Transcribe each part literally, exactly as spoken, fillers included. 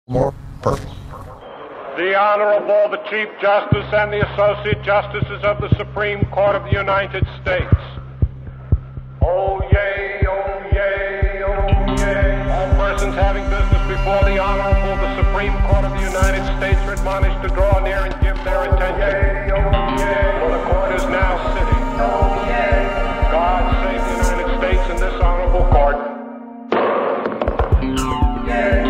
More perfect. The Honorable, the Chief Justice and the Associate Justices of the Supreme Court of the United States. Oh, yay, oh, yay, oh, yay. All persons having business before the Honorable, the Supreme Court of the United States are admonished to draw near and give their attention. Yay, oh, yay. For the court is now sitting. Oh, yay. God save the United States and this Honorable Court. Yay.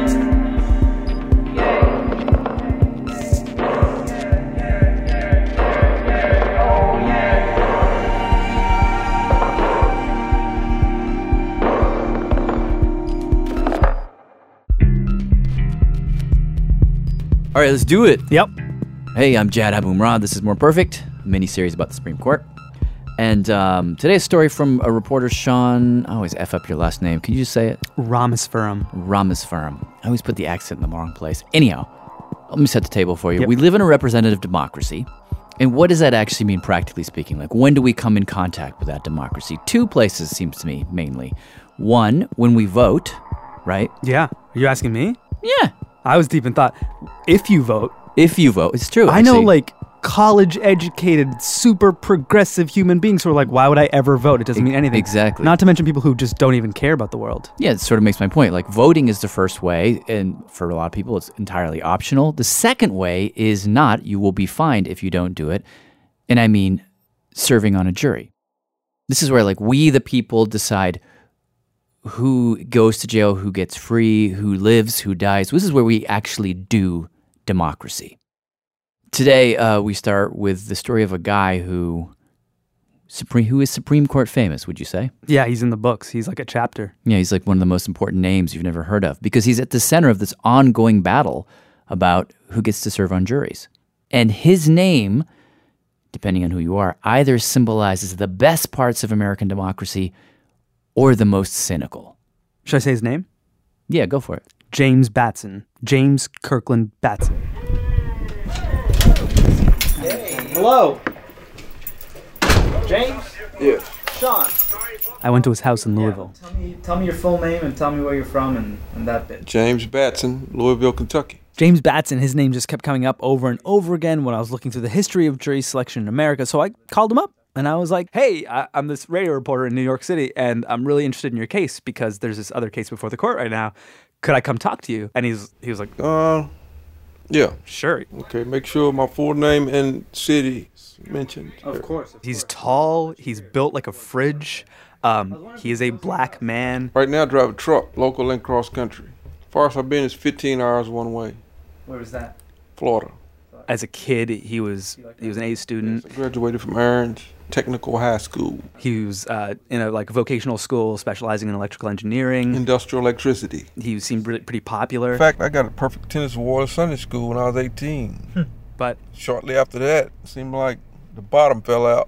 All right, let's do it. Yep. Hey, I'm Jad Abumrad. This is More Perfect, a mini-series about the Supreme Court. And um, today's story from a reporter, Sean... I always F up your last name. Can you just say it? Ramaswamy. Ramaswamy. I always put the accent in the wrong place. Anyhow, let me set the table for you. Yep. We live in a representative democracy. And what does that actually mean, practically speaking? Like, when do we come in contact with that democracy? Two places, seems to me, mainly. One, when we vote, right? Yeah. Are you asking me? Yeah. I was deep in thought. If you vote. If you vote. It's true. I know, actually. like, college-educated, super progressive human beings who are like, why would I ever vote? It doesn't mean anything. Exactly. Not to mention people who just don't even care about the world. Yeah, it sort of makes my point. Like, voting is the first way, and for a lot of people, it's entirely optional. The second way is not. You will be fined if you don't do it. And I mean serving on a jury. This is where, like, we, the people, decide who goes to jail, who gets free, who lives, who dies. This is where we actually do democracy. Today, uh, we start with the story of a guy who Supreme, who is Supreme Court famous, would you say? Yeah, he's in the books. He's like a chapter. Yeah, he's like one of the most important names you've never heard of because he's at the center of this ongoing battle about who gets to serve on juries. And his name, depending on who you are, either symbolizes the best parts of American democracy or the most cynical. Should I say his name? Yeah, go for it. James Batson. James Kirkland Batson. Hey. Hello. James? Yeah. Sean. I went to his house in Louisville. Yeah, tell me tell me your full name and tell me where you're from and, and that bit. James Batson, Louisville, Kentucky. James Batson, his name just kept coming up over and over again when I was looking through the history of jury selection in America, so I called him up. And I was like, hey, I, I'm this radio reporter in New York City, and I'm really interested in your case because there's this other case before the court right now. Could I come talk to you? And he's he was like, Uh, yeah. sure. Okay, make sure my full name and city is mentioned. Of course. Of He's course. tall. He's built like a fridge. Um, he is a black man. Right now, I drive a truck, local and cross country. Farthest I've been is fifteen hours one way, Where was that? Florida. As a kid, he was he was an A student. I graduated from Aarons Technical High School, He was uh, in a like vocational school specializing in electrical engineering. industrial electricity. He seemed really, pretty popular. In fact, I got a perfect attendance award at Sunday school when I was eighteen. But Shortly after that, it seemed like the bottom fell out.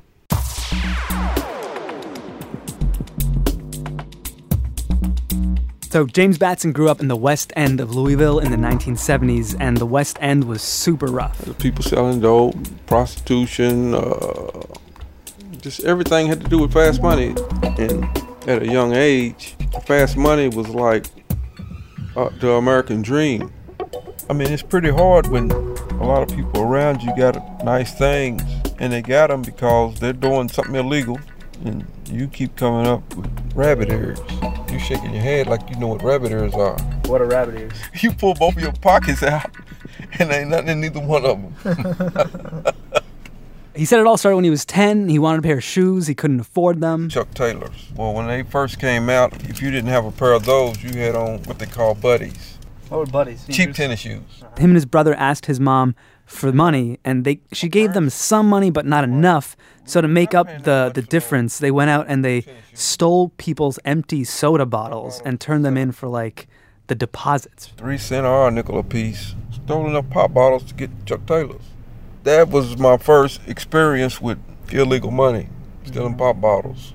So James Batson grew up in the West End of Louisville in the nineteen seventies, and the West End was super rough. The people selling dope, prostitution, uh, just everything had to do with fast money. And at a young age, fast money was like uh, the American dream. I mean, it's pretty hard when a lot of people around you got nice things, and they got them because they're doing something illegal, and you keep coming up with rabbit ears. You shaking your head like you know what rabbit ears are. What a rabbit ears. You pull both of your pockets out, and ain't nothing in neither one of them. He said it all started when he was ten. He wanted a pair of shoes. He couldn't afford them. Chuck Taylors. Well, when they first came out, if you didn't have a pair of those, you had on what they call buddies. What were buddies? Cheap tennis shoes. Him and his brother asked his mom for money, and they she gave them some money, but not enough. So to make up the, the difference, they went out and they stole people's empty soda bottles and turned them in for, like, the deposits. Three cent or a nickel a piece. Stole enough pop bottles to get Chuck Taylors. That was my first experience with illegal money, stealing pop bottles.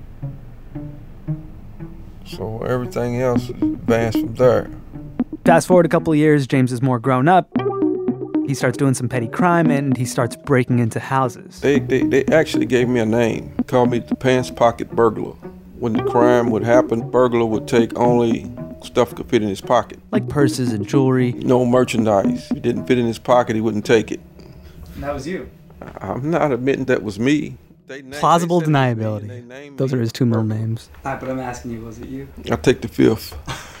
So everything else advanced from there. Fast forward a couple of years, James is more grown up. He starts doing some petty crime, and he starts breaking into houses. They, they, they actually gave me a name. Called me the Pants Pocket Burglar. When the crime would happen, burglar would take only stuff could fit in his pocket. Like purses and jewelry. No merchandise. If it didn't fit in his pocket, he wouldn't take it. And that was you. I'm not admitting that was me. They named, Plausible they said it was me, deniability. and they named Those me. are his two middle names. Ah, but I'm asking you, was it you? I take the fifth.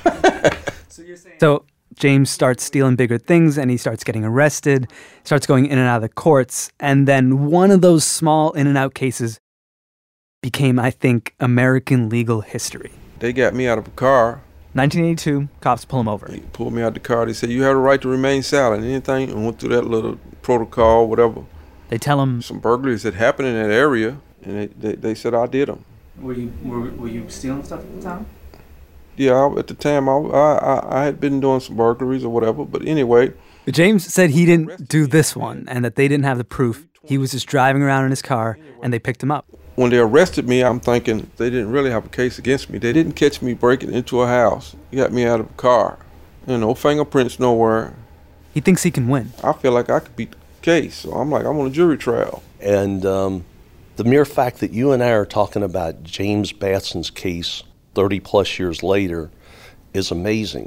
So you're saying... So James starts stealing bigger things and he starts getting arrested, starts going in and out of the courts. And then one of those small in and out cases became, I think, American legal history. They got me out of a car. nineteen eighty-two, cops pull him over. They pulled me out of the car. They said, you have the right to remain silent. Anything, and went through that little protocol, whatever. They tell him, Some burglaries had happened in that area, and they, they, they said I did them. Were you, were, were you stealing stuff at the time? Yeah, I, at the time, I, I, I had been doing some burglaries or whatever, but anyway. James said he didn't do this one and that they didn't have the proof. He was just driving around in his car and they picked him up. When they arrested me, I'm thinking they didn't really have a case against me. They didn't catch me breaking into a house. They got me out of a car. You know, no fingerprints nowhere. He thinks he can win. I feel like I could beat the case, so I'm like, I'm on a jury trial. And um, the mere fact that you and I are talking about James Batson's case thirty plus years later is amazing.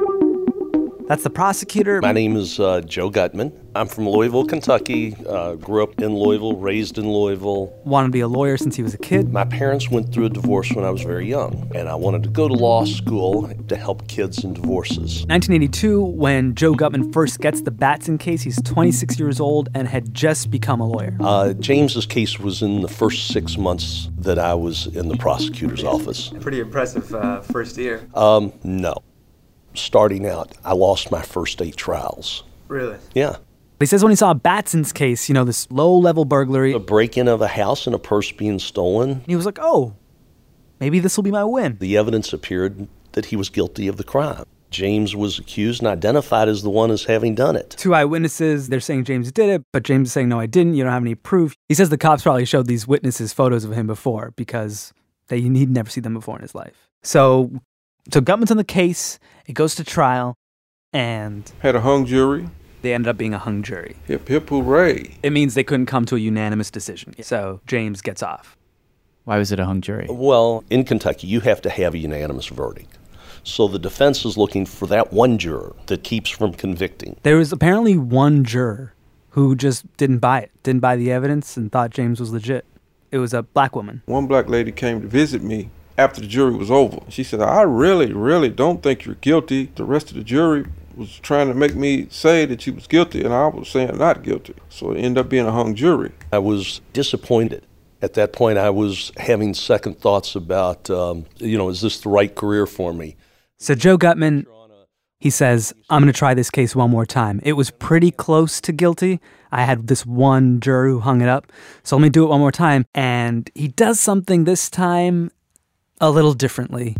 That's the prosecutor. My name is uh, Joe Gutman. I'm from Louisville, Kentucky. Uh, grew up in Louisville, raised in Louisville. Wanted to be a lawyer since he was a kid. My parents went through a divorce when I was very young, and I wanted to go to law school to help kids in divorces. nineteen eighty-two, when Joe Gutman first gets the Batson case, he's twenty-six years old and had just become a lawyer. Uh, James's case was in the first six months that I was in the prosecutor's office. Pretty impressive uh, first year. Um, no. Starting out, I lost my first eight trials. Really? Yeah. He says when he saw Batson's case, you know, this low-level burglary, A break-in of a house and a purse being stolen. he was like, oh, maybe this will be my win. The evidence appeared that he was guilty of the crime. James was accused and identified as the one as having done it. Two eyewitnesses, they're saying James did it, but James is saying, no, I didn't. You don't have any proof. He says the cops probably showed these witnesses photos of him before because they, he'd never seen them before in his life. So, so Gutman's on the case. It goes to trial, and Had a hung jury. they ended up being a hung jury. Hip, hip, hooray. It means they couldn't come to a unanimous decision. So James gets off. Why was it a hung jury? Well, in Kentucky, you have to have a unanimous verdict. So the defense is looking for that one juror that keeps from convicting. There was apparently one juror who just didn't buy it, didn't buy the evidence, and thought James was legit. It was a black woman. One black lady came to visit me after the jury was over. She said, I really, really don't think you're guilty. The rest of the jury was trying to make me say that you was guilty, and I was saying not guilty. So it ended up being a hung jury. I was disappointed. At that point, I was having second thoughts about, um, you know, is this the right career for me? So Joe Gutman, he says, I'm going to try this case one more time. It was pretty close to guilty. I had this one juror who hung it up. So let me do it one more time. And he does something this time a little differently.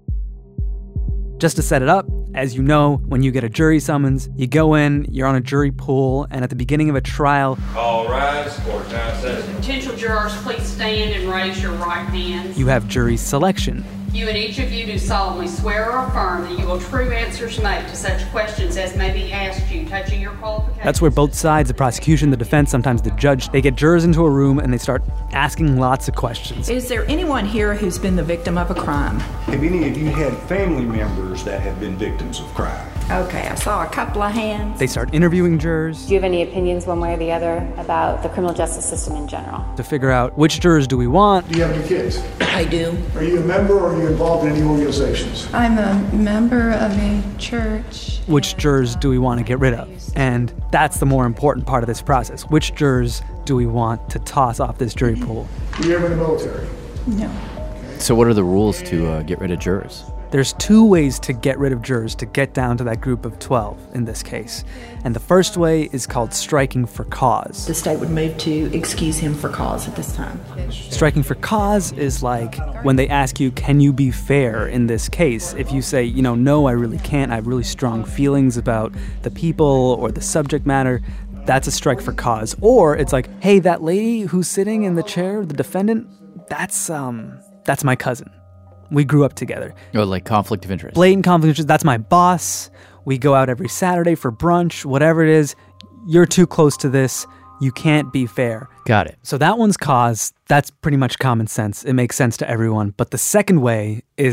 Just to set it up, as you know, when you get a jury summons, you go in, you're on a jury pool, and at the beginning of a trial, All rise, court now session. Potential jurors, please stand and raise your right hands. you have jury selection. You and each of you do solemnly swear or affirm that you will true answers make to such questions as may be asked you touching your qualifications. That's where both sides, the prosecution, the defense, sometimes the judge, they get jurors into a room and they start asking lots of questions. Is there anyone here who's been the victim of a crime? Have any of you had family members that have been victims of crime? Okay, I saw a couple of hands. They start interviewing jurors Do you have any opinions one way or the other about the criminal justice system in general? to figure out which jurors do we want. Do you have any kids? I do. Are you a member or are you involved in any organizations? I'm a member of a church. Which jurors do we want to get rid of? And that's the more important part of this process. Which jurors do we want to toss off this jury pool? Were you ever in the military? No. So what are the rules to uh, get rid of jurors? There's two ways to get rid of jurors to get down to that group of twelve in this case. And the first way is called striking for cause. The state would move to excuse him for cause at this time. Striking for cause is like when they ask you, can you be fair in this case? If you say, you know, no, I really can't. I have really strong feelings about the people or the subject matter. That's a strike for cause. Or it's like, hey, that lady who's sitting in the chair, the defendant, that's um, that's my cousin. We grew up together. Oh, like conflict of interest. Blatant conflict of interest. That's my boss. We go out every Saturday for brunch, whatever it is. You're too close to this. You can't be fair. Got it. So that one's cause. That's pretty much common sense. It makes sense to everyone. But the second way is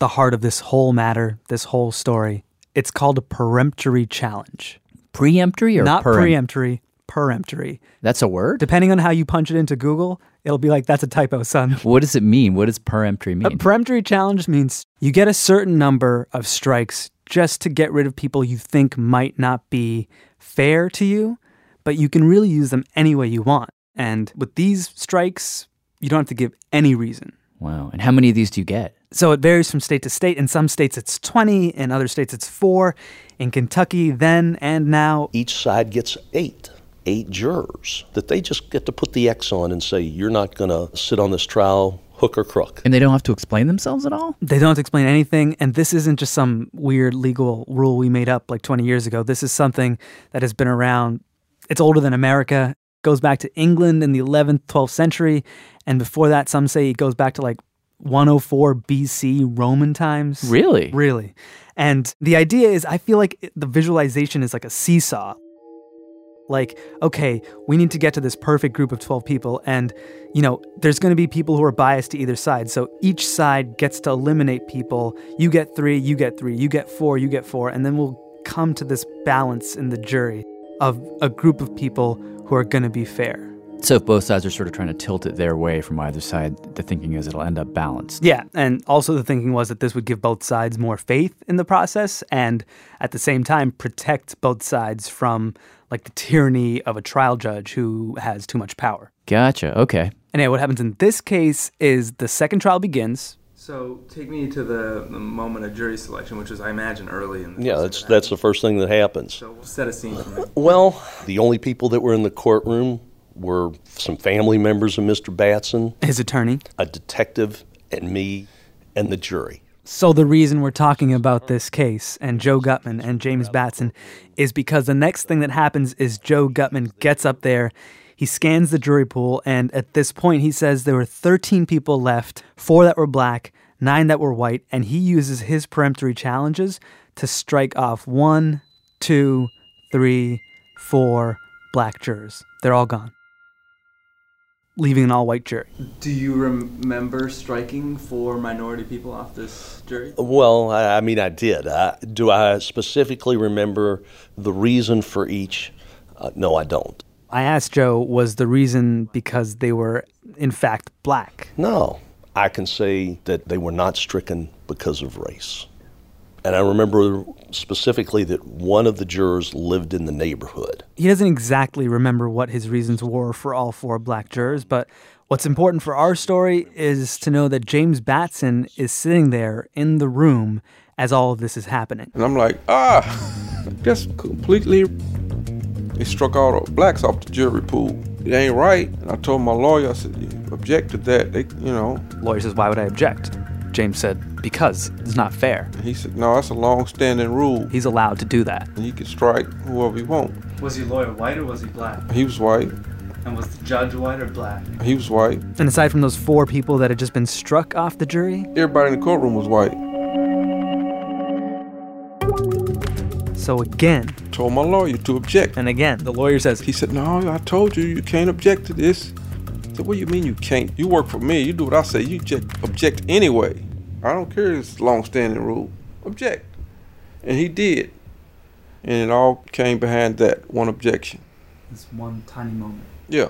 the heart of this whole matter, this whole story. It's called a peremptory challenge. Preemptory or Not perem- preemptory, peremptory. That's a word? Depending on how you punch it into Google, it'll be like, that's a typo, son. What does it mean? What does peremptory mean? A peremptory challenge means you get a certain number of strikes just to get rid of people you think might not be fair to you, but you can really use them any way you want. And with these strikes, you don't have to give any reason. Wow. And how many of these do you get? So it varies from state to state. In some states, it's twenty. In other states, it's four. In Kentucky, then and now, each side gets eight. Eight jurors that they just get to put the X on and say, you're not going to sit on this trial hook or crook. And they don't have to explain themselves at all? They don't have to explain anything. And this isn't just some weird legal rule we made up like twenty years ago. This is something that has been around. It's older than America. Goes back to England in the eleventh, twelfth century. And before that, some say it goes back to like one oh four B C Roman times. Really? Really. And the idea is, I feel like the visualization is like a seesaw. Like, okay, we need to get to this perfect group of twelve people. And, you know, there's going to be people who are biased to either side. So each side gets to eliminate people. You get three, you get three, you get four, you get four. And then we'll come to this balance in the jury of a group of people who are going to be fair. So if both sides are sort of trying to tilt it their way from either side, the thinking is it'll end up balanced. Yeah, and also the thinking was that this would give both sides more faith in the process and at the same time protect both sides from like the tyranny of a trial judge who has too much power. Gotcha, okay. And yeah, what happens in this case is the second trial begins. So take me to the, the moment of jury selection, which was, I imagine, early in the Yeah, that's that's the first thing that happens. So set a scene for me. Well, the only people that were in the courtroom were some family members of Mister Batson, his attorney, a detective, and me, and the jury. So the reason we're talking about this case and Joe Gutman and James Batson is because the next thing that happens is Joe Gutman gets up there, he scans the jury pool, and at this point he says there were thirteen people left, four that were black, nine that were white, and he uses his peremptory challenges to strike off one, two, three, four black jurors. They're all gone, leaving an all-white jury. Do you remember striking four minority people off this jury? Well, I, I mean, I did. I, do I specifically remember the reason for each? Uh, no, I don't. I asked Joe, was the reason because they were, in fact, black? No. I can say that they were not stricken because of race. And I remember specifically that one of the jurors lived in the neighborhood. He doesn't exactly remember what his reasons were for all four black jurors, but what's important for our story is to know that James Batson is sitting there in the room as all of this is happening. And I'm like, ah, that's completely, they struck all the blacks off the jury pool. It ain't right. And I told my lawyer, I said, you object to that, they, you know. Lawyer says, why would I object? James said, because it's not fair. And he said, no, that's a long-standing rule. He's allowed to do that. And he can strike whoever he wants. Was your lawyer white or was he black? He was white. And was the judge white or black? He was white. And aside from those four people that had just been struck off the jury, everybody in the courtroom was white. So again, told my lawyer to object. And again, the lawyer says, he said, no, I told you, you can't object to this. I said, what do you mean you can't? You work for me, you do what I say, you object, object anyway. I don't care, it's a long-standing rule. Object. And he did. And it all came behind that one objection. This one tiny moment. Yeah.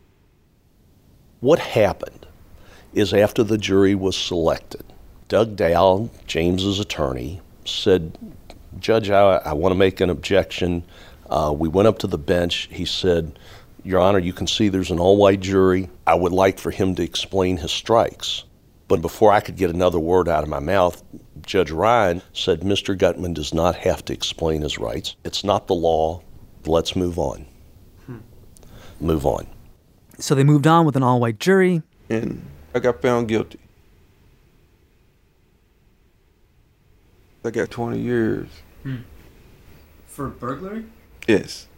What happened is after the jury was selected, Doug Dow, James's attorney, said, Judge, I, I want to make an objection. Uh, we went up to the bench. He said, Your Honor, you can see there's an all-white jury. I would like for him to explain his strikes. But before I could get another word out of my mouth, Judge Ryan said, Mister Gutman does not have to explain his rights. It's not the law. Let's move on. Hmm. Move on. So they moved on with an all-white jury. And I got found guilty. I got twenty years. Hmm. For burglary? Yes.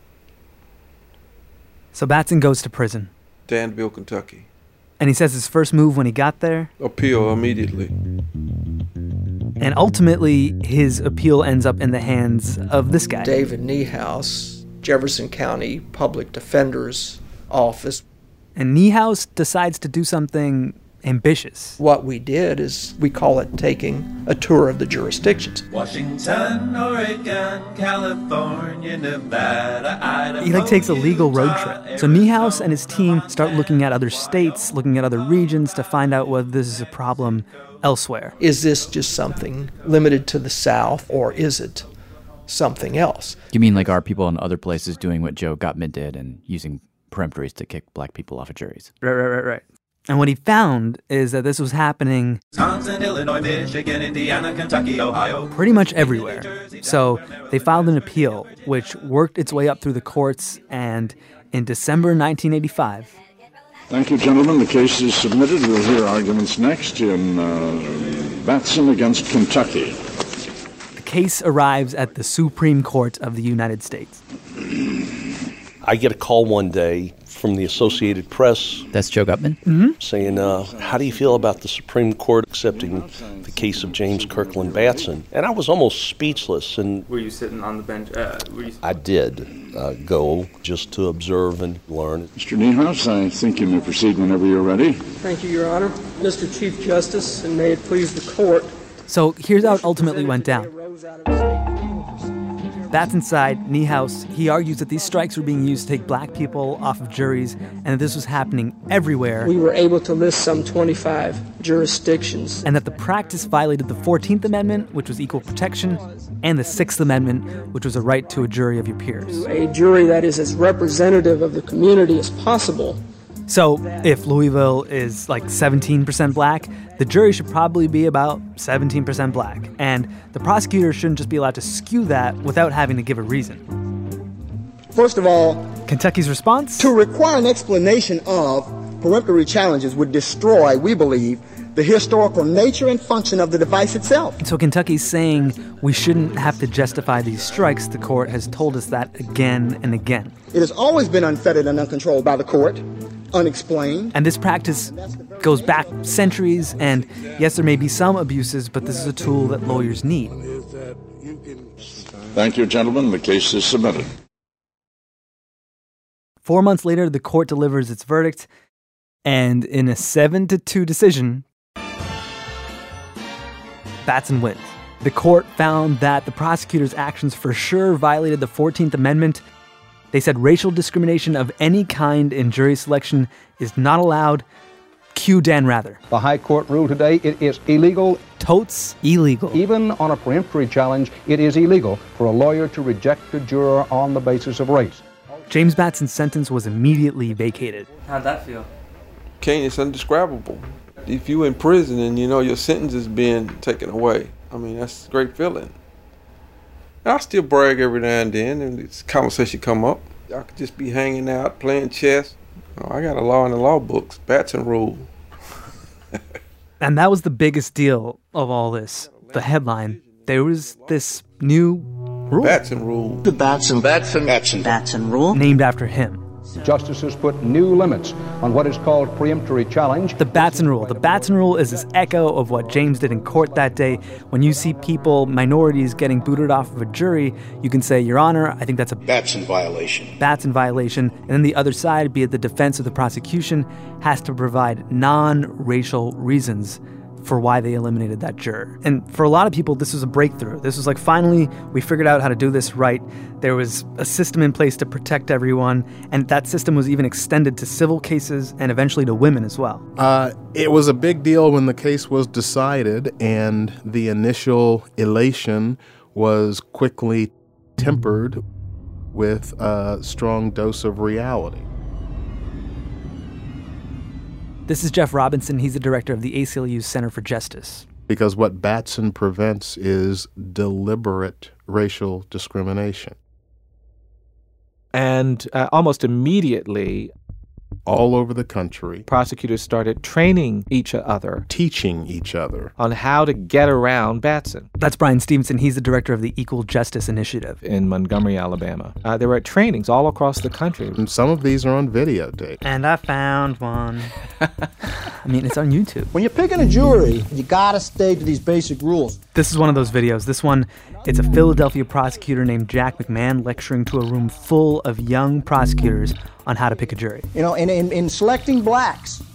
So Batson goes to prison. Danville, Kentucky. And he says his first move when he got there? Appeal immediately. And ultimately, his appeal ends up in the hands of this guy. David Niehaus, Jefferson County Public Defender's Office. And Niehaus decides to do something ambitious. What we did is we call it taking a tour of the jurisdictions. Washington, Oregon, California, Nevada, Idaho. He like takes a legal road trip. So Niehaus and his team start looking at other states, looking at other regions to find out whether this is a problem elsewhere. Is this just something limited to the South, or is it something else? You mean like are people in other places doing what Joe Gutman did and using peremptories to kick black people off of juries? Right, right, right, right. And what he found is that this was happening Wisconsin, Illinois, Michigan, Indiana, Kentucky, Ohio. pretty much everywhere. So they filed an appeal, which worked its way up through the courts, and in December nineteen eighty-five... Thank you, gentlemen. The case is submitted. We'll hear arguments next in uh, Batson against Kentucky. The case arrives at the Supreme Court of the United States. I get a call one day from the Associated Press. That's Joe Gutman? Mm-hmm. Saying, uh, how do you feel about the Supreme Court accepting the case of James Kirkland Batson? And I was almost speechless. And Were you sitting on the bench? Uh, were you... I did uh, go just to observe and learn. Mister Niehaus, I think you may proceed whenever you're ready. Thank you, Your Honor. Mister Chief Justice, and may it please the court. So here's how it ultimately went down. Batson's side, Niehaus, he argues that these strikes were being used to take black people off of juries and that this was happening everywhere. We were able to list some twenty-five jurisdictions. And that the practice violated the fourteenth Amendment, which was equal protection, and the sixth Amendment, which was a right to a jury of your peers. A jury that is as representative of the community as possible. So if Louisville is like seventeen percent black, the jury should probably be about seventeen percent black. And the prosecutor shouldn't just be allowed to skew that without having to give a reason. First of all, Kentucky's response? To require an explanation of peremptory challenges would destroy, we believe, the historical nature and function of the device itself. So Kentucky's saying we shouldn't have to justify these strikes. The court has told us that again and again. It has always been unfettered and uncontrolled by the court. Unexplained. And this practice goes back centuries, and yes, there may be some abuses, but this is a tool that lawyers need. Thank you, gentlemen. The case is submitted. Four months later, the court delivers its verdict, and in a seven to two decision, Batson wins. The court found that the prosecutor's actions for sure violated the fourteenth Amendment. They said racial discrimination of any kind in jury selection is not allowed. Cue Dan Rather. The High Court ruled today it is illegal. Totes illegal. Even on a peremptory challenge, it is illegal for a lawyer to reject a juror on the basis of race. James Batson's sentence was immediately vacated. How'd that feel? Kane, it's indescribable. If you in prison and you know your sentence is being taken away, I mean, that's a great feeling. I still brag every now and then, and this conversation come up. I could just be hanging out, playing chess. Oh, I got a law in the law books, Batson rule. And that was the biggest deal of all this. The headline, there was this new rule. Batson rule. The Batson, Batson, Batson, Batson rule. Named after him. Justices put new limits on what is called peremptory challenge. The Batson rule. The Batson rule is this echo of what James did in court that day. When you see people, minorities, getting booted off of a jury, you can say, Your Honor, I think that's a Batson violation. Batson violation. And then the other side, be it the defense or the prosecution, has to provide non-racial reasons for why they eliminated that juror. And for a lot of people, this was a breakthrough. This was like, finally, we figured out how to do this right. There was a system in place to protect everyone, and that system was even extended to civil cases and eventually to women as well. Uh, it was a big deal when the case was decided, and the initial elation was quickly tempered with a strong dose of reality. This is Jeff Robinson. He's the director of the A C L U's Center for Justice. Because what Batson prevents is deliberate racial discrimination. And uh, almost immediately, all over the country, prosecutors started training each other, teaching each other on how to get around Batson. That's Brian Stevenson. He's the director of the Equal Justice Initiative in Montgomery, Alabama. Uh, there were trainings all across the country. And some of these are on videotape. And I found one. I mean, it's on YouTube. When you're picking a jury, you gotta stay to these basic rules. This is one of those videos. This one, it's a Philadelphia prosecutor named Jack McMahon lecturing to a room full of young prosecutors on how to pick a jury. You know, in, in, in selecting blacks,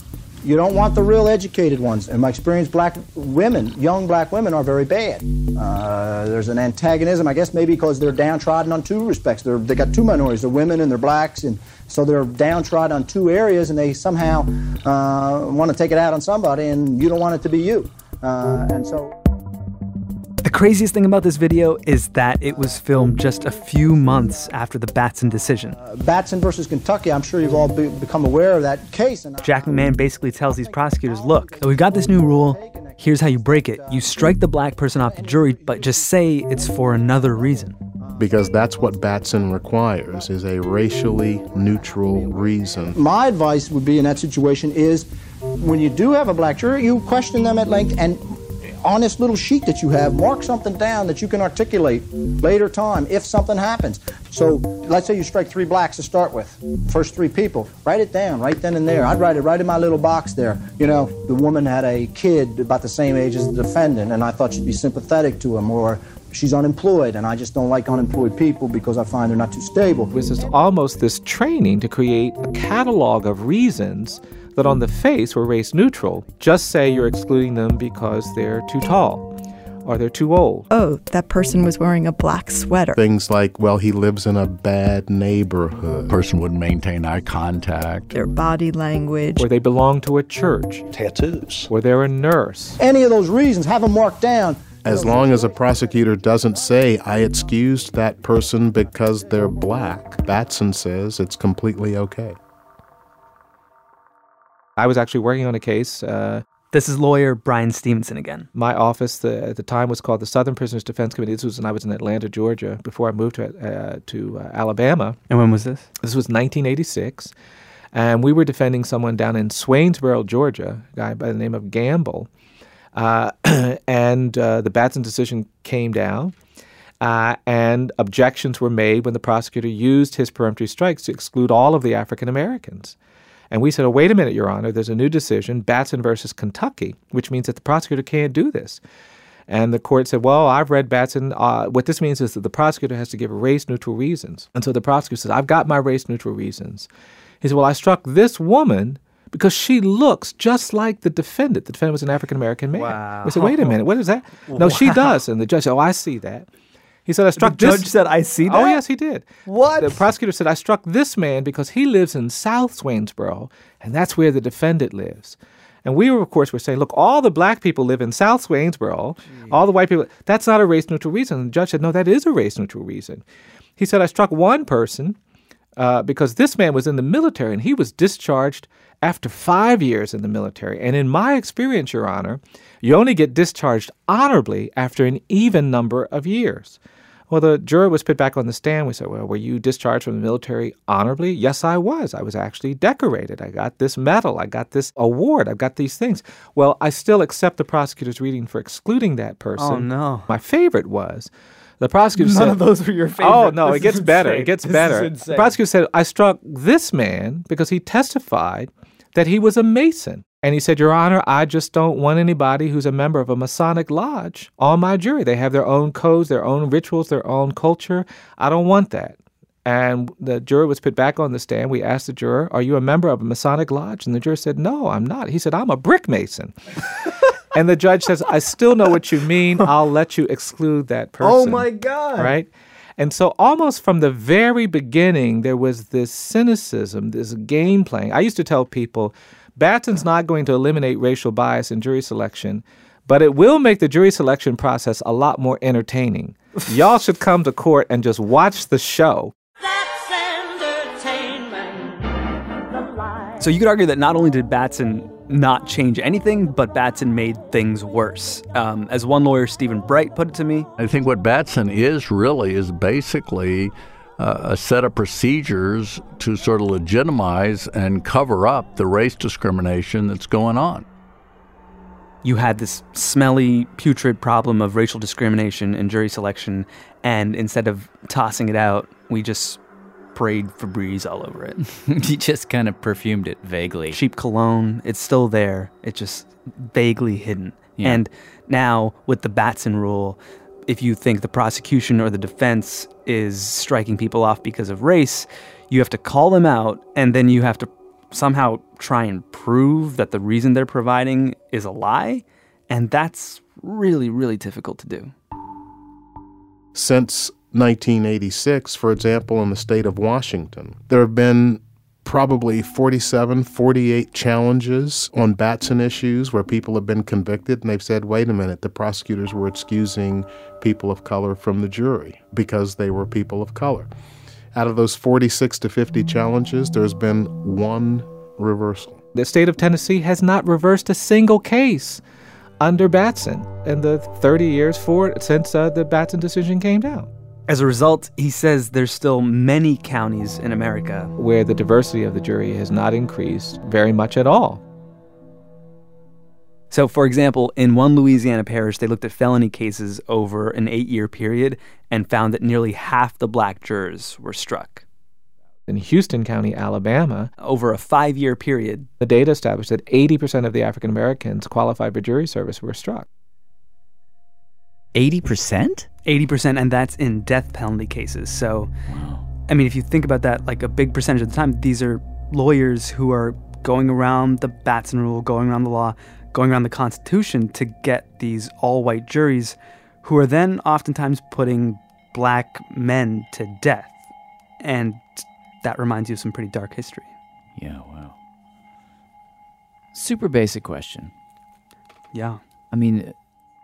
You don't want the real educated ones. In my experience, black women, young black women, are very bad. Uh, there's an antagonism, I guess maybe because they're downtrodden on two respects. They're, they got two minorities. They're women and they're blacks, and so they're downtrodden on two areas, and they somehow uh, want to take it out on somebody, and you don't want it to be you. Uh, and so... The craziest thing about this video is that it was filmed just a few months after the Batson decision. Uh, Batson versus Kentucky, I'm sure you've all be, become aware of that case. And Jack McMahon basically tells these prosecutors, look, we've got this new rule. Here's how you break it. You strike the black person off the jury, but just say it's for another reason. Because that's what Batson requires, is a racially neutral reason. My advice would be in that situation is when you do have a black jury, you question them at length, and on this little sheet that you have, mark something down that you can articulate later time if something happens. So let's say you strike three blacks to start with, first three people. Write it down right then and there. I'd write it right in my little box there. You know, the woman had a kid about the same age as the defendant, and I thought she'd be sympathetic to him, or she's unemployed, and I just don't like unemployed people because I find they're not too stable. This is almost this training to create a catalog of reasons that on the face were race neutral. Just say you're excluding them because they're too tall or they're too old. Oh, that person was wearing a black sweater. Things like, well, he lives in a bad neighborhood. Person wouldn't maintain eye contact. Their body language. Or they belong to a church. Tattoos. Or they're a nurse. Any of those reasons, have them marked down. As long as a prosecutor doesn't say, I excused that person because they're black, Batson says it's completely okay. I was actually working on a case. Uh, this is lawyer Brian Stevenson again. My office the, at the time was called the Southern Prisoners Defense Committee. This was when I was in Atlanta, Georgia, before I moved to, uh, to uh, Alabama. And when was this? This was nineteen eighty-six. And we were defending someone down in Swainsboro, Georgia, a guy by the name of Gamble. Uh, and uh, the Batson decision came down. Uh, and objections were made when the prosecutor used his peremptory strikes to exclude all of the African Americans. And we said, oh, wait a minute, Your Honor, there's a new decision, Batson versus Kentucky, which means that the prosecutor can't do this. And the court said, well, I've read Batson. Uh, what this means is that the prosecutor has to give race-neutral reasons. And so the prosecutor said, I've got my race-neutral reasons. He said, well, I struck this woman because she looks just like the defendant. The defendant was an African-American man. Wow. We said, wait a minute, what is that? Wow. No, she does. And the judge said, oh, I see that. He said, I struck the this. judge said, I see that? Oh, yes, he did. What? The prosecutor said, I struck this man because he lives in South Swainsboro, and that's where the defendant lives. And we, were, of course, were saying, look, all the black people live in South Swainsboro, Jeez. all the white people. That's not a race-neutral reason. And the judge said, no, that is a race-neutral reason. He said, I struck one person uh, because this man was in the military, and he was discharged after five years in the military. And in my experience, Your Honor, you only get discharged honorably after an even number of years. Well, the juror was put back on the stand. We said, well, were you discharged from the military honorably? Yes, I was. I was actually decorated. I got this medal. I got this award. I've got these things. Well, I still accept the prosecutor's reading for excluding that person. Oh, no. My favorite was the prosecutor None said... None of those were your favorite. Oh, no, this it gets better. It gets this better. The prosecutor said, I struck this man because he testified that he was a Mason. And he said, Your Honor, I just don't want anybody who's a member of a Masonic lodge on my jury. They have their own codes, their own rituals, their own culture. I don't want that. And the juror was put back on the stand. We asked the juror, are you a member of a Masonic lodge? And the juror said, no, I'm not. He said, I'm a brick mason. And the judge says, I still know what you mean. I'll let you exclude that person. Oh, my God. Right? And so almost from the very beginning, there was this cynicism, this game playing. I used to tell people, Batson's not going to eliminate racial bias in jury selection, but it will make the jury selection process a lot more entertaining. Y'all should come to court and just watch the show. So you could argue that not only did Batson not change anything, but Batson made things worse. Um, as one lawyer, Stephen Bright, put it to me. I think what Batson is really is basically Uh, a set of procedures to sort of legitimize and cover up the race discrimination that's going on. You had this smelly, putrid problem of racial discrimination in jury selection, and instead of tossing it out, we just sprayed Febreze all over it. You just kind of perfumed it vaguely. Cheap cologne, it's still there. It's just vaguely hidden. Yeah. And now, with the Batson rule, if you think the prosecution or the defense is striking people off because of race, you have to call them out, and then you have to somehow try and prove that the reason they're providing is a lie, and that's really, really difficult to do. Since nineteen eighty-six, for example, in the state of Washington, there have been probably forty-seven, forty-eight challenges on Batson issues where people have been convicted, and they've said, wait a minute, the prosecutors were excusing people of color from the jury because they were people of color. Out of those forty-six to fifty challenges, there's been one reversal. The state of Tennessee has not reversed a single case under Batson in the thirty years forward since uh, the Batson decision came down. As a result, he says there's still many counties in America where the diversity of the jury has not increased very much at all. So, for example, in one Louisiana parish, they looked at felony cases over an eight-year period and found that nearly half the black jurors were struck. In Houston County, Alabama, over a five-year period, the data established that eighty percent of the African Americans qualified for jury service were struck. eighty percent? eighty percent, and that's in death penalty cases. So, wow. I mean, if you think about that, like a big percentage of the time, these are lawyers who are going around the Batson rule, going around the law, going around the Constitution to get these all-white juries who are then oftentimes putting black men to death. And that reminds you of some pretty dark history. Yeah, wow. Super basic question. Yeah. I mean,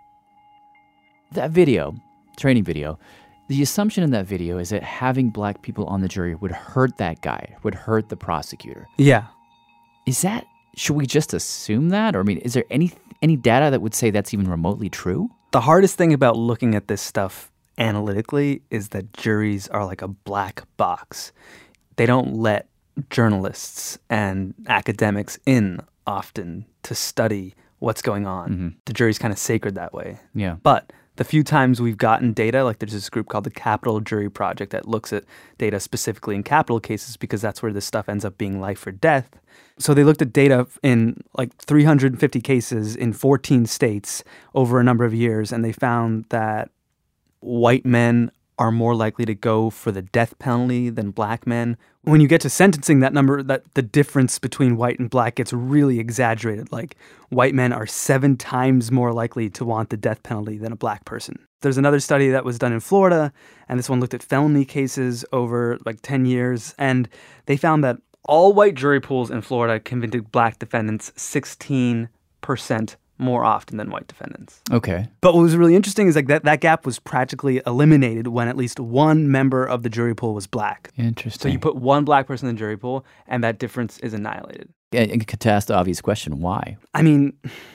that video, training video, the assumption in that video is that having black people on the jury would hurt that guy, would hurt the prosecutor. Yeah. Is that, should we just assume that? Or, I mean, is there any any data that would say that's even remotely true? The hardest thing about looking at this stuff analytically is that juries are like a black box. They don't let journalists and academics in often to study what's going on. Mm-hmm. The jury's kind of sacred that way. Yeah. But the few times we've gotten data, like there's this group called the Capital Jury Project that looks at data specifically in capital cases because that's where this stuff ends up being life or death. So they looked at data in like three hundred fifty cases in fourteen states over a number of years, and they found that white men are more likely to go for the death penalty than black men. When you get to sentencing, that number, that the difference between white and black gets really exaggerated. Like white men are seven times more likely to want the death penalty than a black person. There's another study that was done in Florida, and this one looked at felony cases over like ten years, and they found that all white jury pools in Florida convicted black defendants sixteen percent more often than white defendants. Okay. But what was really interesting is like that, that gap was practically eliminated when at least one member of the jury pool was black. Interesting. So you put one black person in the jury pool, and that difference is annihilated. Yeah, and could ask the obvious question, why? I mean,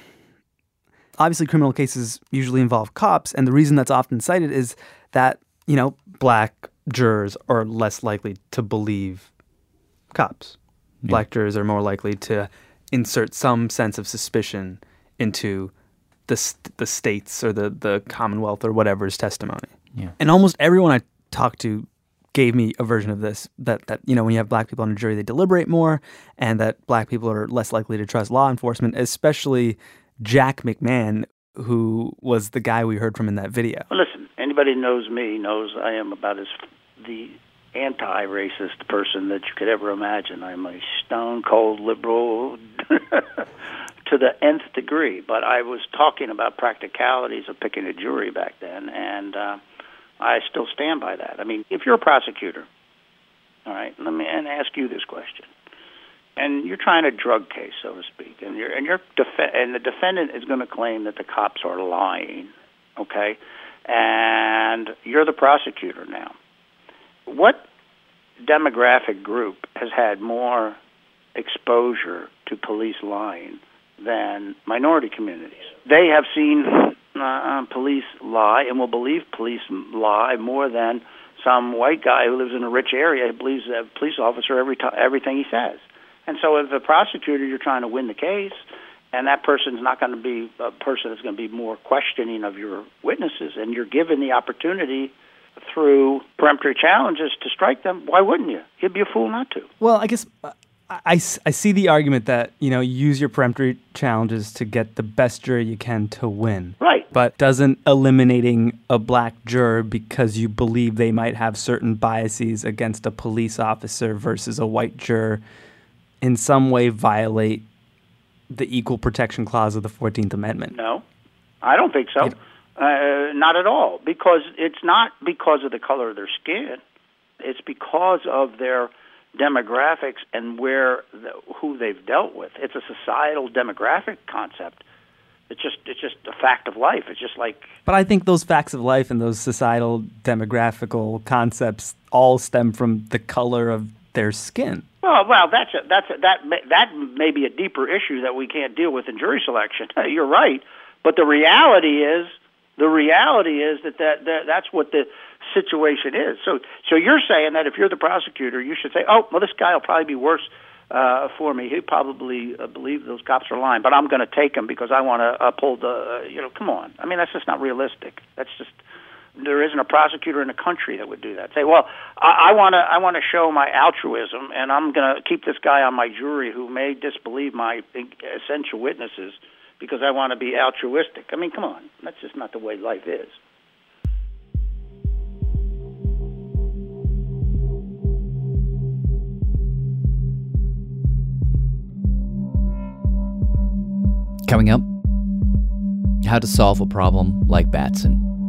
obviously criminal cases usually involve cops, and the reason that's often cited is that, you know, black jurors are less likely to believe cops. Yeah. Black jurors are more likely to insert some sense of suspicion into the st- the state's or the, the Commonwealth or whatever's testimony. Yeah. And almost everyone I talked to gave me a version of this, that, that, you know, when you have black people on a jury, they deliberate more, and that black people are less likely to trust law enforcement, especially Jack McMahon, who was the guy we heard from in that video. Well, listen, anybody who knows me knows I am about as the anti-racist person that you could ever imagine. I'm a stone-cold liberal to the nth degree, but I was talking about practicalities of picking a jury back then, and uh, I still stand by that. I mean, if you're a prosecutor, all right, let me and ask you this question, and you're trying a drug case, so to speak, and you're and you're def- and the defendant is going to claim that the cops are lying, okay, and you're the prosecutor now. What demographic group has had more exposure to police lying than minority communities? They have seen uh, police lie and will believe police lie more than some white guy who lives in a rich area who believes a police officer every t- everything he says. And so as a prosecutor, you're trying to win the case, and that person's not going to be a person that's going to be more questioning of your witnesses, and you're given the opportunity through peremptory challenges to strike them. Why wouldn't you? You'd be a fool not to. Well, I guess I, I, I see the argument that, you know, you use your peremptory challenges to get the best jury you can to win. Right. But doesn't eliminating a black juror because you believe they might have certain biases against a police officer versus a white juror in some way violate the equal protection clause of the fourteenth Amendment? No, I don't think so. Uh, not at all, because it's not because of the color of their skin. It's because of their demographics and where the, who they've dealt with. It's a societal demographic concept. It's just it's just a fact of life. It's just like. But I think those facts of life and those societal demographical concepts all stem from the color of their skin. Well, well, that's a, that's a, that may, that may be a deeper issue that we can't deal with in jury selection. You're right, but the reality is. The reality is that, that, that that's what the situation is. So so you're saying that if you're the prosecutor, you should say, oh, well, this guy will probably be worse uh, for me. He probably uh, believes those cops are lying, but I'm going to take him because I want to uphold the, uh, you know, come on. I mean, that's just not realistic. That's just, there isn't a prosecutor in the country that would do that. Say, well, I want to I want to show my altruism, and I'm going to keep this guy on my jury who may disbelieve my essential witnesses because I want to be altruistic. I mean, come on. That's just not the way life is. Coming up, how to solve a problem like Batson.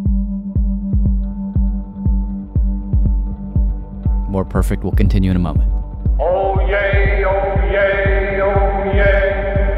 More Perfect will continue in a moment. Oh, yay, oh, yay, oh, yay.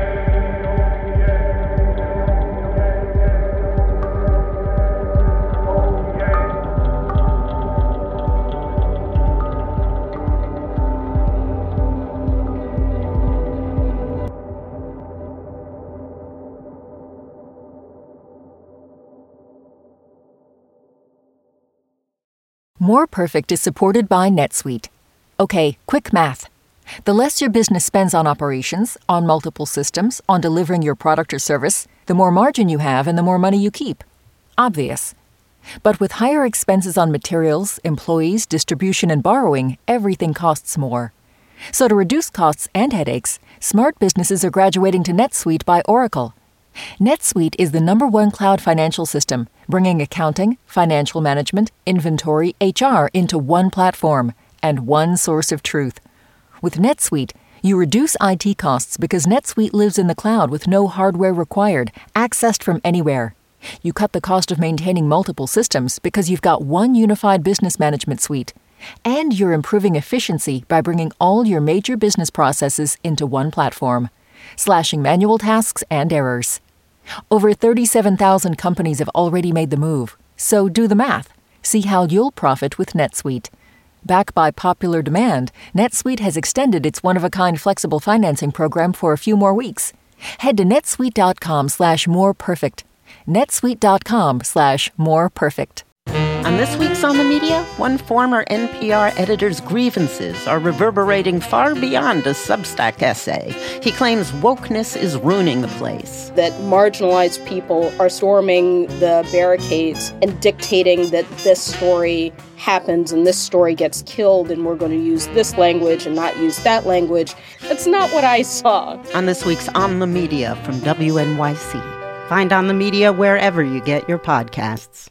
More Perfect is supported by NetSuite. Okay, quick math. The less your business spends on operations, on multiple systems, on delivering your product or service, the more margin you have and the more money you keep. Obvious. But with higher expenses on materials, employees, distribution, and borrowing, everything costs more. So to reduce costs and headaches, smart businesses are graduating to NetSuite by Oracle. NetSuite is the number one cloud financial system, bringing accounting, financial management, inventory, H R into one platform and one source of truth. With NetSuite, you reduce I T costs because NetSuite lives in the cloud with no hardware required, accessed from anywhere. You cut the cost of maintaining multiple systems because you've got one unified business management suite. And you're improving efficiency by bringing all your major business processes into one platform, slashing manual tasks and errors. Over thirty-seven thousand companies have already made the move, so do the math. See how you'll profit with NetSuite. Backed by popular demand, NetSuite has extended its one-of-a-kind flexible financing program for a few more weeks. Head to netsuite.com slash more perfect. netsuite.com slash more perfect. On this week's On the Media, one former N P R editor's grievances are reverberating far beyond a Substack essay. He claims wokeness is ruining the place. That marginalized people are storming the barricades and dictating that this story happens and this story gets killed and we're going to use this language and not use that language. That's not what I saw. On this week's On the Media from W N Y C. Find On the Media wherever you get your podcasts.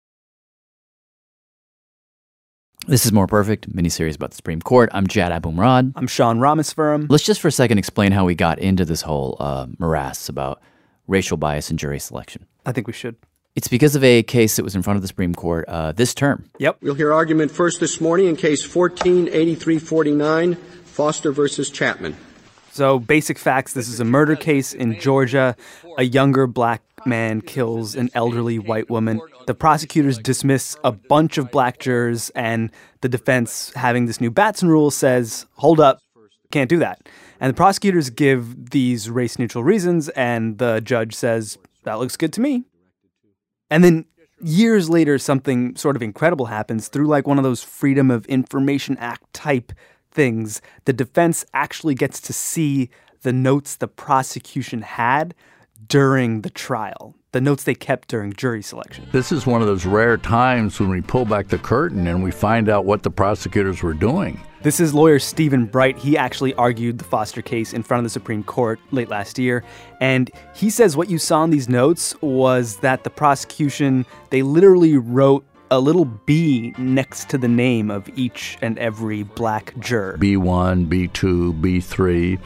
This is More Perfect, miniseries about the Supreme Court. I'm Jad Abumrad. I'm Sean Rameswaram. Let's just for a second explain how we got into this whole uh, morass about racial bias in jury selection. I think we should. It's because of a case that was in front of the Supreme Court uh, this term. Yep. We'll hear argument first this morning in case fourteen eighty-three forty-nine, Foster versus Chapman. So, basic facts, this is a murder case in Georgia. A younger black man kills an elderly white woman. The prosecutors dismiss a bunch of black jurors, and the defense, having this new Batson rule, says, hold up, can't do that. And the prosecutors give these race-neutral reasons, and the judge says, that looks good to me. And then years later, something sort of incredible happens through like one of those Freedom of Information Act type things. The defense actually gets to see the notes the prosecution had during the trial, the notes they kept during jury selection. This is one of those rare times when we pull back the curtain and we find out what the prosecutors were doing. This is lawyer Stephen Bright. He actually argued the Foster case in front of the Supreme Court late last year. And he says what you saw in these notes was that the prosecution, they literally wrote a little B next to the name of each and every black juror. B one, B two, B three.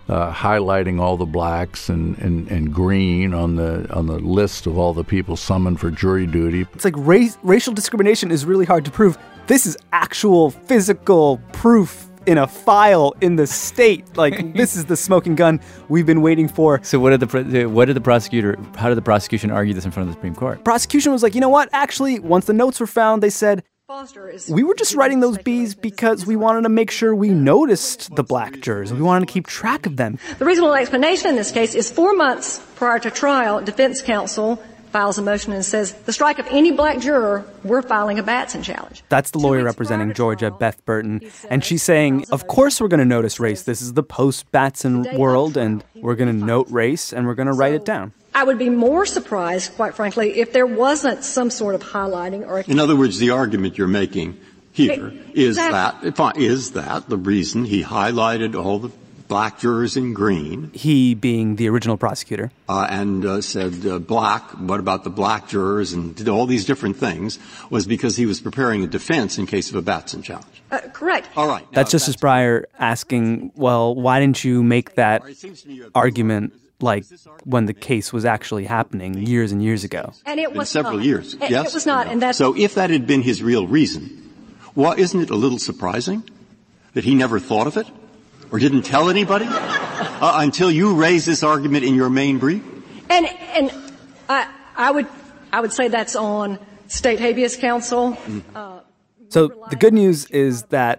uh, highlighting all the blacks and, and, and green on the on the list of all the people summoned for jury duty. It's like race, racial discrimination is really hard to prove. This is actual physical proof in a file in the state. Like, this is the smoking gun we've been waiting for. So what did the what did the prosecutor, how did the prosecution argue this in front of the Supreme Court? Prosecution was like, you know what? Actually, once the notes were found, they said, we were just writing those B's because we wanted to make sure we noticed the black jurors. We wanted to keep track of them. The reasonable explanation in this case is four months prior to trial, defense counsel files a motion and says, the strike of any black juror, we're filing a Batson challenge. That's the lawyer representing Georgia, Beth Burton. And she's saying, of course we're going to notice race. This is the post-Batson world, and we're going to note race, and we're going to write it down. I would be more surprised, quite frankly, if there wasn't some sort of highlighting or... In other words, the argument you're making here is Exactly. that, is that the reason he highlighted all the black jurors in green. He being the original prosecutor. Uh, and uh, said uh, black, what about the black jurors, and did all these different things, was because he was preparing a defense in case of a Batson challenge. Uh, correct. All right. That's Justice Breyer asking, well, why didn't you make that argument like when the case was actually happening years and years ago? And it was several not. years. It, yes. It was not. And that's so if that had been his real reason, well, isn't it a little surprising that he never thought of it? Or didn't tell anybody uh, until you raised this argument in your main brief? And and I I would I would say that's on state habeas counsel. Uh, so the good news is that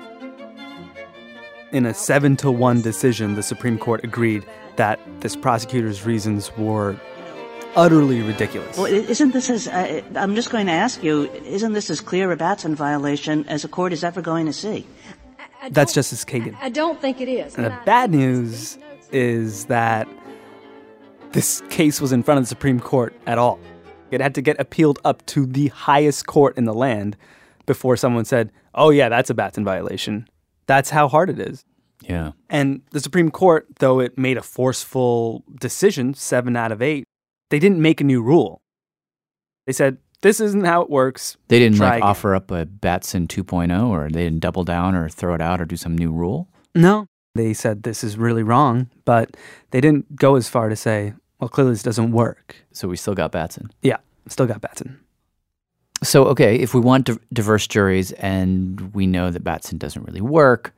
in a seven to one decision, the Supreme Court agreed that this prosecutor's reasons were utterly ridiculous. Well, isn't this as uh, I'm just going to ask you? Isn't this as clear a Batson violation as a court is ever going to see? That's Justice Kagan. I don't think it is. And the bad news is that this case was in front of the Supreme Court at all. It had to get appealed up to the highest court in the land before someone said, oh, yeah, that's a Batson violation. That's how hard it is. Yeah. And the Supreme Court, though it made a forceful decision, seven out of eight, they didn't make a new rule. They said, this isn't how it works. They didn't Try like again. offer up a Batson two point oh, or they didn't double down or throw it out or do some new rule? No. They said this is really wrong, but they didn't go as far to say, well, clearly this doesn't work. So we still got Batson. Yeah, still got Batson. So, okay, if we want di- diverse juries and we know that Batson doesn't really work,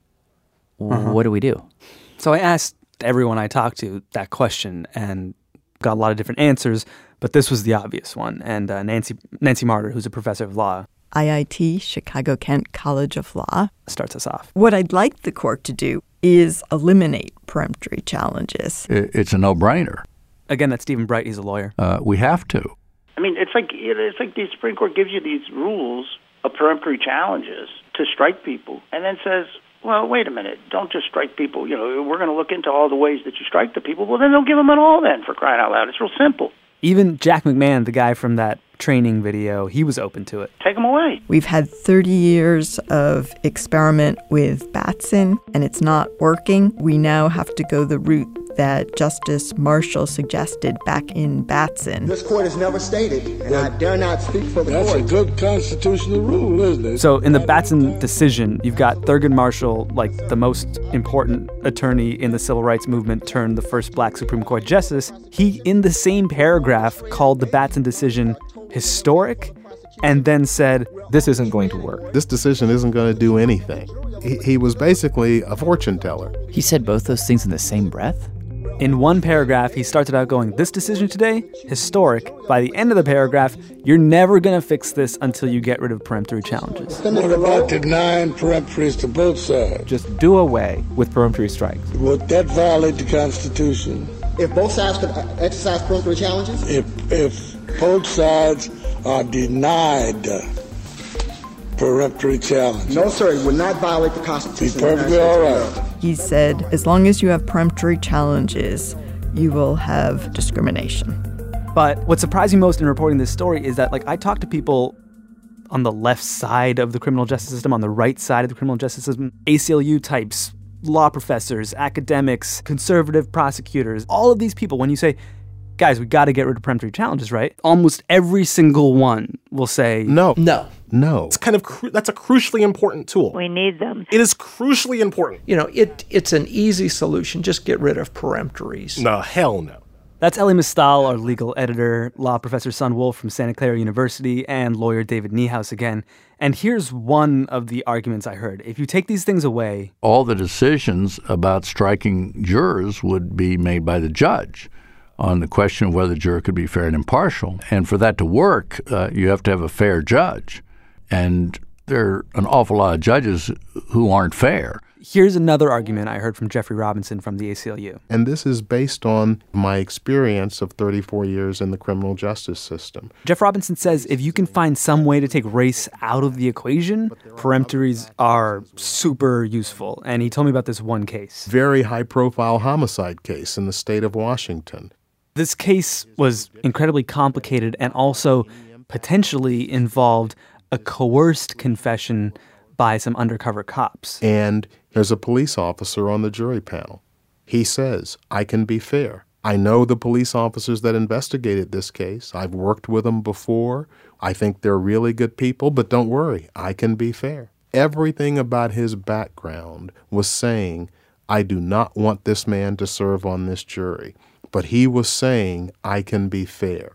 Uh-huh. what do we do? So I asked everyone I talked to that question and got a lot of different answers, but this was the obvious one. And uh, Nancy Nancy Martyr, who's a professor of law, I I T, Chicago-Kent College of Law, starts us off. What I'd like the court to do is eliminate peremptory challenges. It, it's a no-brainer. Again, that's Stephen Bright. He's a lawyer. Uh, we have to. I mean, it's like it's like the Supreme Court gives you these rules of peremptory challenges to strike people, and then says, well, wait a minute, don't just strike people. You know, we're going to look into all the ways that you strike the people. Well, then don't give them at all then, for crying out loud. It's real simple. Even Jack McMahon, the guy from that training video, he was open to it. Take them away. We've had thirty years of experiment with Batson, and it's not working. We now have to go the route that Justice Marshall suggested back in Batson. This court has never stated, and I dare not speak for the That's court. a good constitutional rule, isn't it? So in the Batson decision, you've got Thurgood Marshall, like the most important attorney in the civil rights movement, turned the first black Supreme Court justice. He, in the same paragraph, called the Batson decision historic and then said, this isn't going to work. This decision isn't going to do anything. He, he was basically a fortune teller. He said both those things in the same breath? In one paragraph, he started out going, this decision today, historic. By the end of the paragraph, you're never going to fix this until you get rid of peremptory challenges. What about denying peremptories to both sides? Just do away with peremptory strikes. Would that violate the Constitution? If both sides could exercise peremptory challenges? If, if both sides are denied uh, peremptory challenges? No, sir, it would not violate the Constitution. Be perfectly all right. He said, as long as you have peremptory challenges, you will have discrimination. But what surprised me most in reporting this story is that, like, I talked to people on the left side of the criminal justice system, on the right side of the criminal justice system, A C L U types, law professors, academics, conservative prosecutors, all of these people. When you say, guys, we got to get rid of peremptory challenges, right? Almost every single one will say, no. No. No. It's kind of, cru- that's a crucially important tool. We need them. It is crucially important. You know, it it's an easy solution. Just get rid of peremptories. No, hell no. That's Elie Mystal, our legal editor, law professor Sun Wolf from Santa Clara University, and lawyer David Niehaus again. And here's one of the arguments I heard. If you take these things away, all the decisions about striking jurors would be made by the judge on the question of whether the juror could be fair and impartial. And for that to work, uh, you have to have a fair judge. And there are an awful lot of judges who aren't fair. Here's another argument I heard from Jeffrey Robinson from the A C L U. And this is based on my experience of thirty-four years in the criminal justice system. Jeff Robinson says if you can find some way to take race out of the equation, peremptories are super useful. And he told me about this one case. Very high-profile homicide case in the state of Washington. This case was incredibly complicated and also potentially involved a coerced confession by some undercover cops. And there's a police officer on the jury panel. He says, I can be fair. I know the police officers that investigated this case. I've worked with them before. I think they're really good people, but don't worry, I can be fair. Everything about his background was saying, I do not want this man to serve on this jury. But he was saying, I can be fair.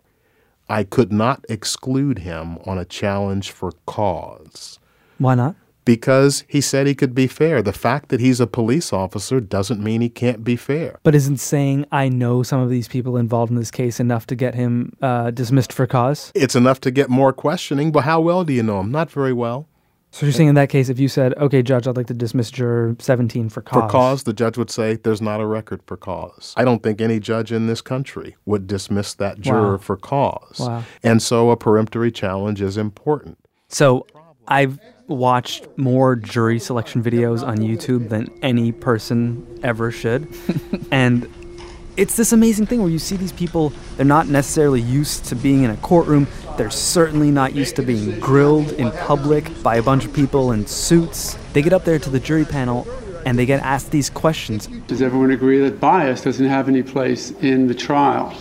I could not exclude him on a challenge for cause. Why not? Because he said he could be fair. The fact that he's a police officer doesn't mean he can't be fair. But isn't saying, I know some of these people involved in this case enough to get him uh, dismissed for cause? It's enough to get more questioning, but how well do you know him? Not very well. So you're saying in that case, if you said, okay, Judge, I'd like to dismiss juror seventeen for cause. For cause, the judge would say, there's not a record for cause. I don't think any judge in this country would dismiss that juror Wow. for cause. Wow. And so a peremptory challenge is important. So I've watched more jury selection videos on YouTube than any person ever should. And it's this amazing thing where you see these people, they're not necessarily used to being in a courtroom. They're certainly not used to being grilled in public by a bunch of people in suits. They get up there to the jury panel and they get asked these questions. Does everyone agree that bias doesn't have any place in the trial?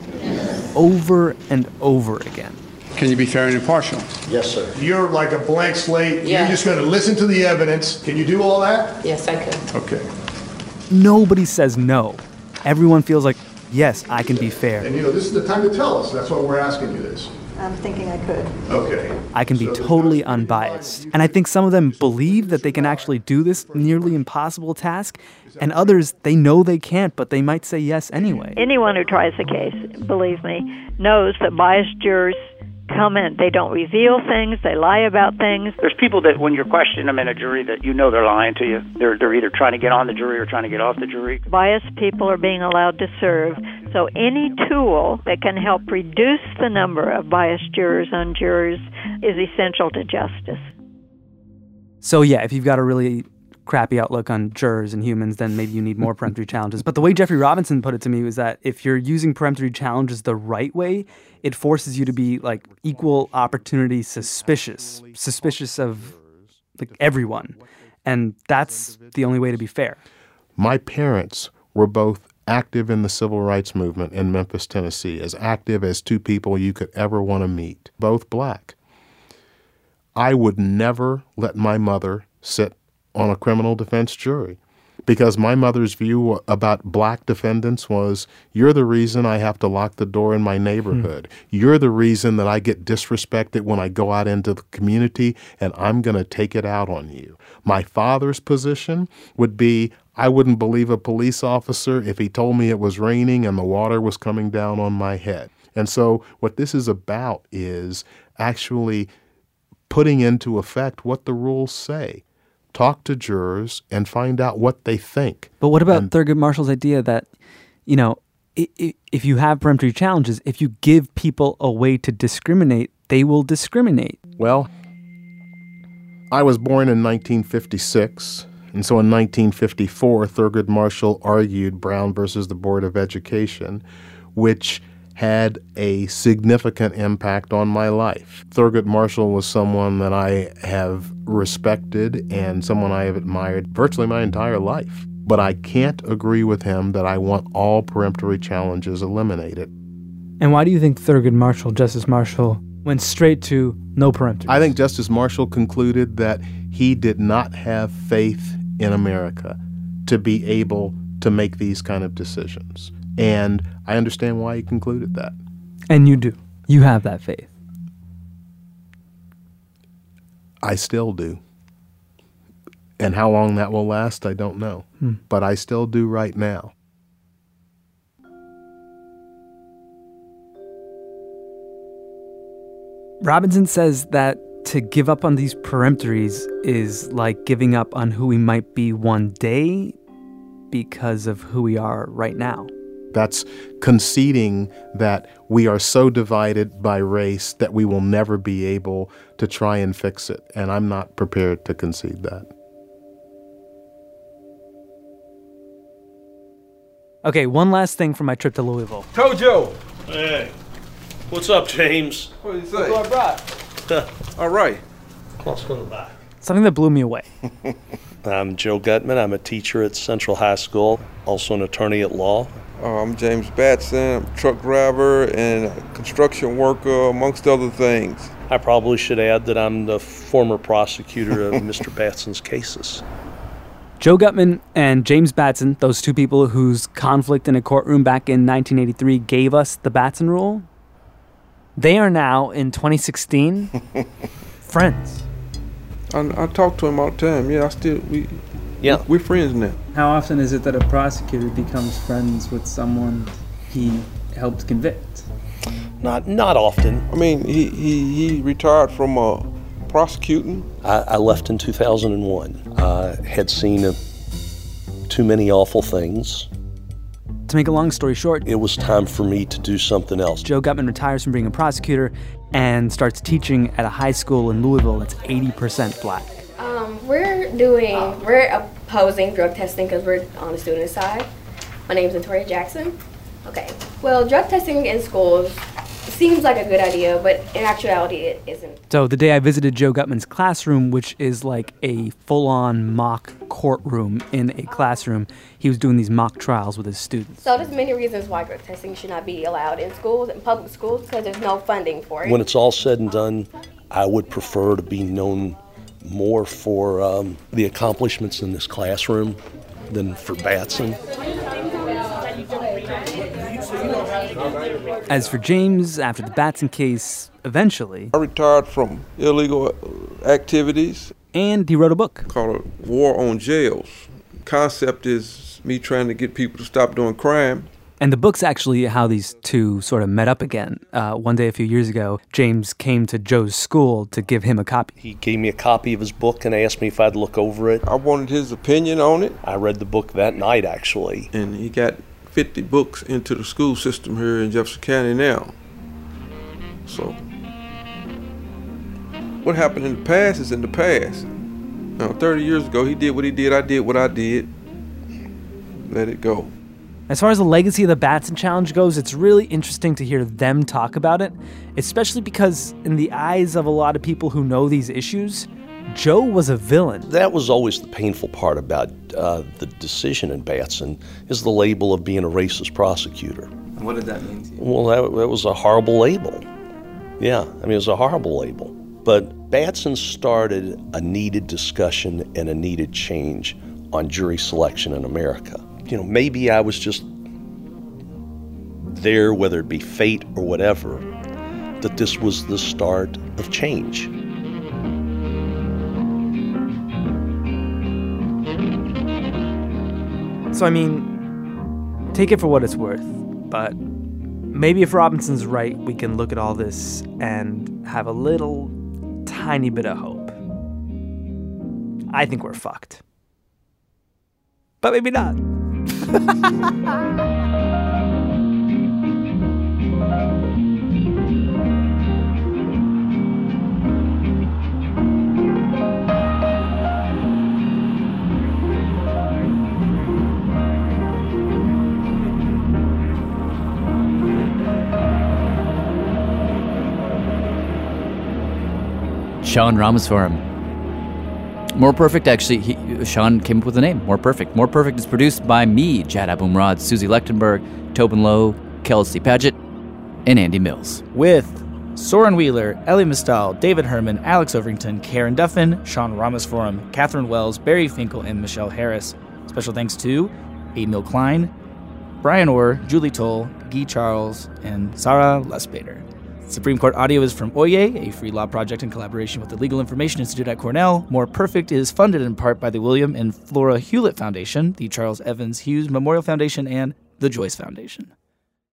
Over and over again. Can you be fair and impartial? Yes, sir. You're like a blank slate. Yeah. You're just going to listen to the evidence. Can you do all that? Yes, I could. Okay. Nobody says no. Everyone feels like, yes, I can be fair. And, you know, this is the time to tell us. That's why we're asking you this. I'm thinking I could. Okay. I can be totally unbiased. And I think some of them believe that they can actually do this nearly impossible task, and others, they know they can't, but they might say yes anyway. Anyone who tries the case, believe me, knows that biased jurors come in. They don't reveal things. They lie about things. There's people that when you're questioning them in a jury that you know they're lying to you. They're they're either trying to get on the jury or trying to get off the jury. Biased people are being allowed to serve. So any tool that can help reduce the number of biased jurors on jurors is essential to justice. So yeah, if you've got a really crappy outlook on jurors and humans, then maybe you need more peremptory challenges. But the way Jeffrey Robinson put it to me was that if you're using peremptory challenges the right way, it forces you to be like equal opportunity suspicious, suspicious of like everyone. And that's the only way to be fair. My parents were both active in the civil rights movement in Memphis, Tennessee, as active as two people you could ever want to meet, both black. I would never let my mother sit on a criminal defense jury because my mother's view about black defendants was, you're the reason I have to lock the door in my neighborhood. Hmm. You're the reason that I get disrespected when I go out into the community, and I'm going to take it out on you. My father's position would be, I wouldn't believe a police officer if he told me it was raining and the water was coming down on my head. And so what this is about is actually putting into effect what the rules say. Talk to jurors and find out what they think. But what about and, Thurgood Marshall's idea that, you know, if you have peremptory challenges, if you give people a way to discriminate, they will discriminate? Well, I was born in nineteen fifty-six, and so in nineteen fifty-four, Thurgood Marshall argued Brown versus the Board of Education, which had a significant impact on my life. Thurgood Marshall was someone that I have respected and someone I have admired virtually my entire life. But I can't agree with him that I want all peremptory challenges eliminated. And why do you think Thurgood Marshall, Justice Marshall, went straight to no peremptories? I think Justice Marshall concluded that he did not have faith in America to be able to make these kind of decisions. And I understand why he concluded that. And you do. You have that faith. I still do. And how long that will last, I don't know. Hmm. But I still do right now. Robinson says that to give up on these peremptories is like giving up on who we might be one day because of who we are right now. That's conceding that we are so divided by race that we will never be able to try and fix it. And I'm not prepared to concede that. Okay, one last thing from my trip to Louisville. Tojo! Hey. What's up, James? What do you say? Look what I brought. All right. Let's go to the back. Something that blew me away. I'm Joe Gutman. I'm a teacher at Central High School, also an attorney at law. Uh, I'm James Batson. I'm a truck driver and a construction worker, amongst other things. I probably should add that I'm the former prosecutor of Mister Batson's cases. Joe Gutman and James Batson, those two people whose conflict in a courtroom back in nineteen eighty-three gave us the Batson rule, they are now, in twenty sixteen, friends. I, I talk to him all the time. Yeah, I still, we, yeah. we're friends now. How often is it that a prosecutor becomes friends with someone he helped convict? Not not often. I mean, he, he, he retired from uh, prosecuting. I, I left in two thousand one. I had seen uh, too many awful things. To make a long story short, it was time for me to do something else. Joe Gutman retires from being a prosecutor and starts teaching at a high school in Louisville that's eighty percent black. Um, we're doing, we're opposing drug testing because we're on the student side. My name's Victoria Jackson. Okay. Well, drug testing in schools seems like a good idea, but in actuality, it isn't. So the day I visited Joe Gutman's classroom, which is like a full-on mock courtroom in a classroom, he was doing these mock trials with his students. So there's many reasons why drug testing should not be allowed in schools, in public schools, because there's no funding for it. When it's all said and done, I would prefer to be known more for um, the accomplishments in this classroom than for Batson. As for James, after the Batson case, eventually... I retired from illegal activities. And he wrote a book. Called War on Jails. Concept is me trying to get people to stop doing crime. And the book's actually how these two sort of met up again. Uh, one day a few years ago, James came to Joe's school to give him a copy. He gave me a copy of his book and asked me if I'd look over it. I wanted his opinion on it. I read the book that night, actually. And he got fifty books into the school system here in Jefferson County now. So, what happened in the past is in the past. Now, thirty years ago, he did what he did, I did what I did. Let it go. As far as the legacy of the Batson Challenge goes, it's really interesting to hear them talk about it, especially because in the eyes of a lot of people who know these issues, Joe was a villain. That was always the painful part about uh, the decision in Batson, is the label of being a racist prosecutor. What did that mean to you? Well, that, that was a horrible label. Yeah, I mean, it was a horrible label. But Batson started a needed discussion and a needed change on jury selection in America. You know, maybe I was just there, whether it be fate or whatever, that this was the start of change. So, I mean, take it for what it's worth, but maybe if Robinson's right, we can look at all this and have a little tiny bit of hope. I think we're fucked. But maybe not. Sean Ramaswamy. More Perfect, actually, he, Sean came up with the name, More Perfect. More Perfect is produced by me, Jad Abumrad, Susie Lechtenberg, Tobin Lowe, Kelsey Padgett. and Andy Mills. With Soren Wheeler, Ellie Mistal, David Herman, Alex Overington, Karen Duffin, Sean Ramasforum, Catherine Wells, Barry Finkel, and Michelle Harris. Special thanks to Emil Klein, Brian Orr, Julie Toll, Guy Charles, and Sarah Lusbader. Supreme Court audio is from Oye, a free law project in collaboration with the Legal Information Institute at Cornell. More Perfect is funded in part by the William and Flora Hewlett Foundation, the Charles Evans Hughes Memorial Foundation, and the Joyce Foundation.